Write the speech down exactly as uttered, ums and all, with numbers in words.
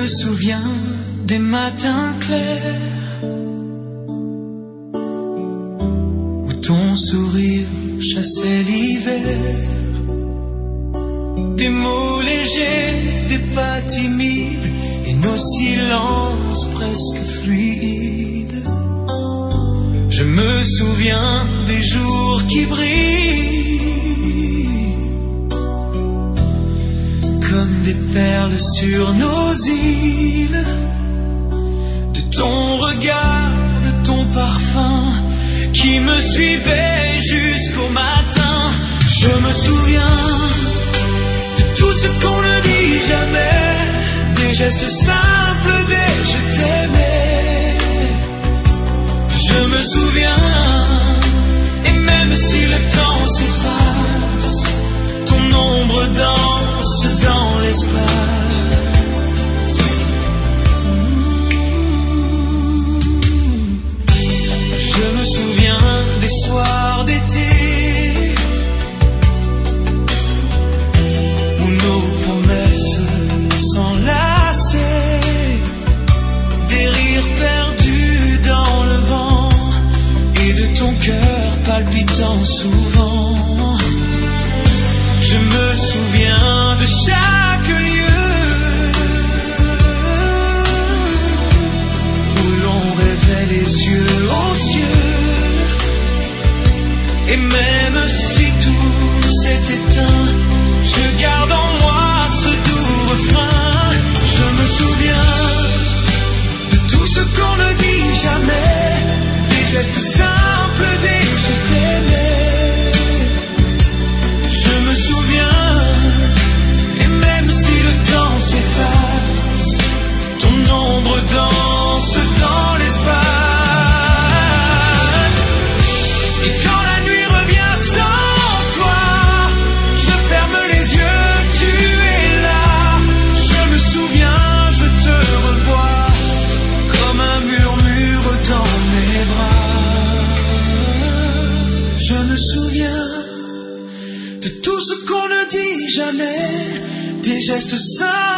me souviens des matins clairs où ton sourire chassait l'hiver, des mots légers, des pas timides et nos silences presque fluides. Je me souviens des jours qui brillent comme des perles sur nos îles, de ton regard, de ton parfum qui me suivait jusqu'au matin. Je me souviens de tout ce qu'on ne dit jamais, des gestes simples, des je t'aimais. Je me souviens, et même si le temps s'efface, ton ombre danse dans l'espace. Je me souviens des soirs d'été où nos promesses s'enlaçaient, des rires perdus dans le vent et de ton cœur palpitant souvent. Je me souviens de chaque lieu où l'on rêvait les yeux aux cieux. Et même si tout s'est éteint, je garde en moi ce doux refrain. Je me souviens de tout ce qu'on ne dit jamais, des gestes simples, des je t'aimais. Je me souviens, et même si le temps s'efface, ton ombre danse dans l'espace. Et quand la nuit revient sans toi, je ferme les yeux, tu es là. Je me souviens, je te revois comme un murmure dans mes bras. Je me souviens de tout ce qu'on ne dit jamais, des gestes simples.